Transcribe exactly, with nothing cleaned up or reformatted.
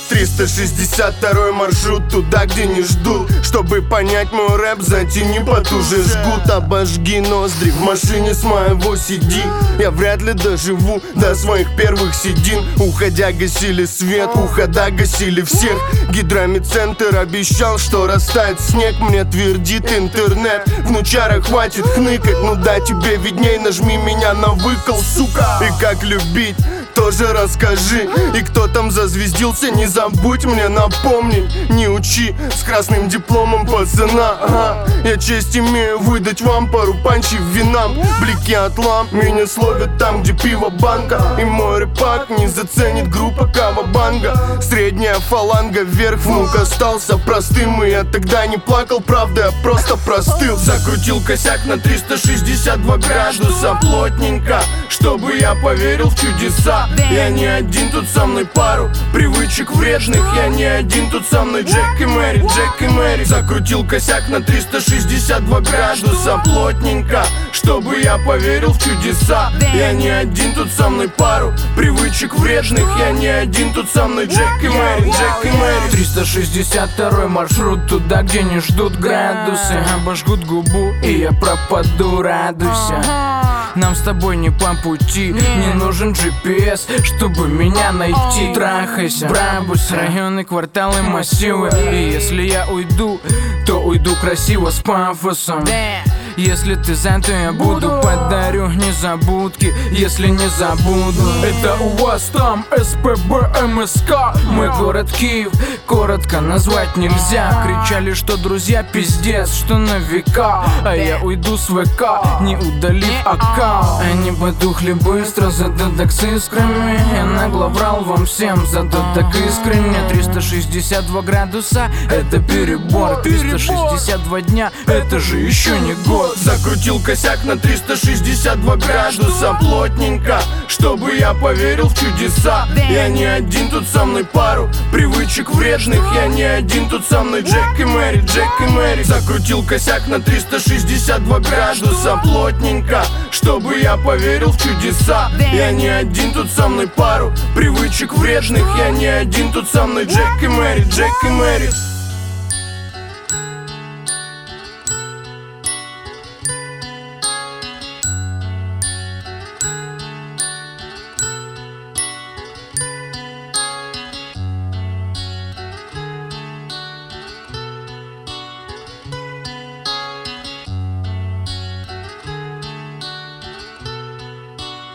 триста шестьдесят второй маршрут туда, где не ждут. Чтобы понять мой рэп, затяни потуже жгут. Обожги ноздри, в машине с моего сиди. Я вряд ли доживу до своих первых седин. Уходя гасили свет, ухода гасили всех. Гидромедцентр обещал, что растает снег. Мне твердит интернет, внучара хватит хныкать. Ну да, тебе видней, нажми меня на выкол, сука. И как любить, тоже расскажи. И кто там зазвездился, не забудь мне напомнить. Не учи с красным дипломом пацана, ага. Я честь имею выдать вам пару панчей винам. Блики от ламп меня словят там, где пиво банка. И мой рэпак не заценит группа Кавабанга. Средняя фаланга вверх, внук остался простым. И я тогда не плакал, правда, я просто простыл. Закрутил косяк на триста шестьдесят два градуса плотненько, чтобы я поверил в чудеса. Я не один, тут со мной пару привычек вредных. Я не один, тут со мной Джек и Мэри, Джек и Мэри. Закрутил косяк на триста шестьдесят два градуса плотненько, чтобы я поверил в чудеса. Я не один, тут со мной пару привычек вредных. Я не один, тут со мной Джек и Мэри, Джек и Мэри. триста шестьдесят второй маршрут туда, где не ждут градусы. Обожгут губу, и я пропаду, радуйся. Нам с тобой не по пути, не нужен джи пи эс, чтобы меня найти. Трахайся, Брабус, районы, кварталы, массивы. И если я уйду, то уйду красиво с пафосом. Если ты за, то я буду, подарю незабудки, если не забуду. Это у вас там эс пэ бэ эм эс ка. Мой город Киев коротко назвать нельзя. Кричали, что друзья пиздец, что на века. А я уйду с вэ ка, не удалив аккаунт. Они потухли быстро, зато так с искрами. Я нагло врал вам всем, зато так искренне. Триста шестьдесят два градуса, это перебор. Триста шестьдесят два дня, это же еще не год. Закрутил косяк на триста шестьдесят два градуса плотненько, чтобы я поверил в чудеса. Я не один, тут со мной пару привычек вредных. Я не один, тут со мной Джек и Мэри, Джек и Мэри. Закрутил косяк на триста шестьдесят два градуса плотненько, чтобы я поверил в чудеса. Я не один, тут со мной пару привычек вредных. Я не один, тут со мной Джек и Мэри, Джек и Мэри.